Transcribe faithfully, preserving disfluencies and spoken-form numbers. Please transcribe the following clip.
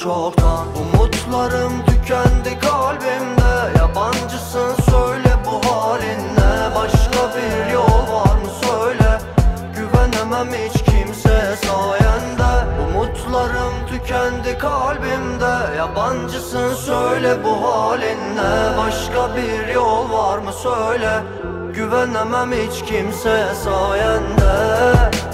çoktan. Umutlarım tükendi kalbimde. Yabancısın söyle bu halinle. Başka bir yol var mı söyle. Güvenemem hiç kimseye sayende. Umutlarım tükendi kalbimde. Yabancısın söyle bu halinle. Başka bir yol var mı söyle. Güvenemem hiç kimseye sayende.